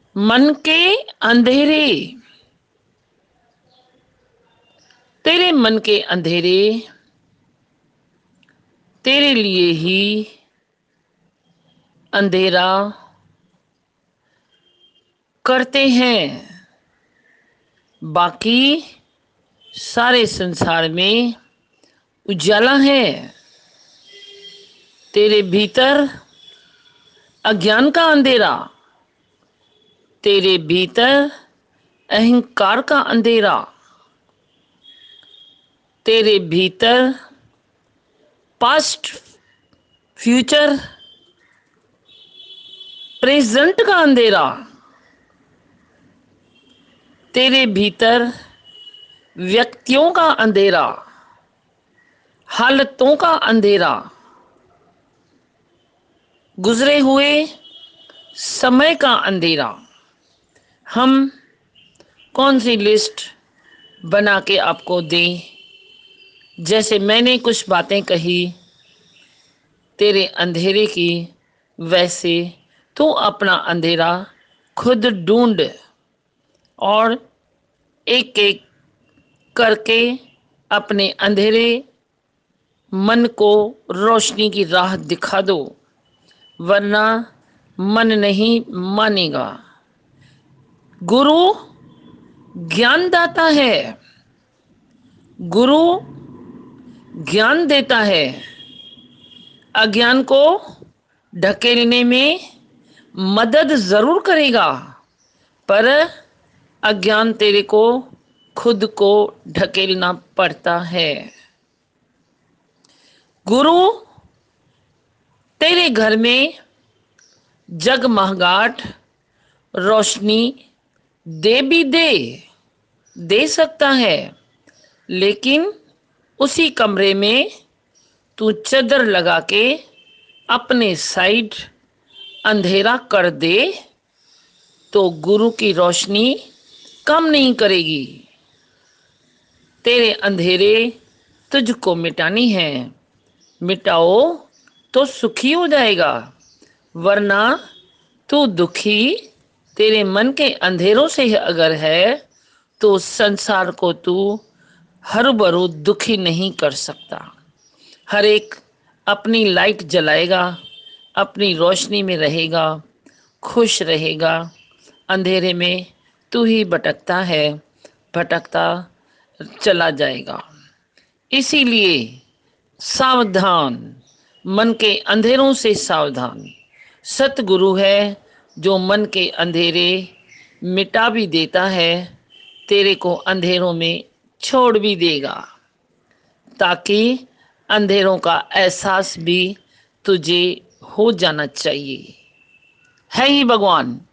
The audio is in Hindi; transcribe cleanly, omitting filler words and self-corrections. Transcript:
मन के अंधेरे। तेरे मन के अंधेरे तेरे लिए ही अंधेरा करते हैं। बाकी सारे संसार में उजाला है। तेरे भीतर अज्ञान का अंधेरा, तेरे भीतर अहंकार का अंधेरा, तेरे भीतर पास्ट, फ्यूचर, प्रेजेंट का अंधेरा, तेरे भीतर व्यक्तियों का अंधेरा, हालतों का अंधेरा, गुजरे हुए समय का अंधेरा। हम कौन सी लिस्ट बना के आपको दें? जैसे मैंने कुछ बातें कही तेरे अंधेरे की, वैसे तू अपना अंधेरा खुद ढूंढ और एक एक करके अपने अंधेरे मन को रोशनी की राह दिखा दो, वरना मन नहीं मानेगा। गुरु ज्ञानदाता है, गुरु ज्ञान देता है। अज्ञान को ढकेलने में मदद जरूर करेगा, पर अज्ञान तेरे को खुद को ढकेलना पड़ता है। गुरु तेरे घर में जगमगाहट रोशनी दे सकता है, लेकिन उसी कमरे में तू चादर लगा के अपने साइड अंधेरा कर दे तो गुरु की रोशनी कम नहीं करेगी। तेरे अंधेरे तुझको मिटानी है, मिटाओ तो सुखी हो जाएगा, वरना तू दुखी तेरे मन के अंधेरों से अगर है तो संसार को तू हरू दुखी नहीं कर सकता। हर एक अपनी लाइट जलाएगा, अपनी रोशनी में रहेगा, खुश रहेगा। अंधेरे में तू ही भटकता है, भटकता चला जाएगा। इसीलिए सावधान, मन के अंधेरों से सावधान। सतगुरु है जो मन के अंधेरे मिटा भी देता है, तेरे को अंधेरों में छोड़ भी देगा, ताकि अंधेरों का एहसास भी तुझे हो जाना चाहिए। है ही भगवान।